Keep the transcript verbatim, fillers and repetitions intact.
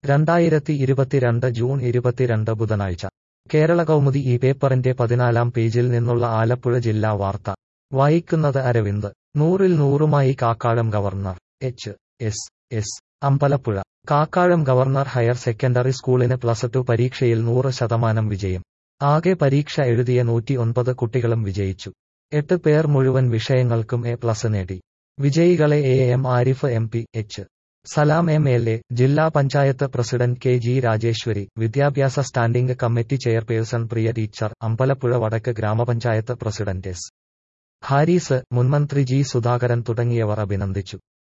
രണ്ടായിരത്തി ഇരുപത്തിരണ്ട് ജൂൺ ഇരുപത്തിരണ്ട് ബുധനാഴ്ച കേരള കൗമുദി ഈ പേപ്പറിന്റെ പതിനാലാം പേജിൽ നിന്നുള്ള ആലപ്പുഴ ജില്ലാ വാർത്ത വായിക്കുന്നത് അരവിന്ദ്. നൂറിൽ നൂറുമായി Kakkazham government H S S Ambalappuzha. Kakkazham government higher secondary സ്കൂളിന് പ്ലസ് ടു പരീക്ഷയിൽ നൂറ് ശതമാനം വിജയം. ആകെ പരീക്ഷ എഴുതിയ നൂറ്റി ഒൻപത് കുട്ടികളും വിജയിച്ചു. എട്ട് പേർ മുഴുവൻ വിഷയങ്ങൾക്കും എ പ്ലസ് നേടി. വിജയികളെ A M Arif M P, H Salam M L A, ജില്ലാ panchayat president K G Rajeshwari, വിദ്യാഭ്യാസ standing committee chairperson Priya teacher, Ambalappuzha വടക്ക് ഗ്രാമപഞ്ചായത്ത് പ്രസിഡന്റ് എസ് ഹാരിസ്, മുൻമന്ത്രി ജി സുധാകരൻ തുടങ്ങിയവർ അഭിനന്ദിച്ചു.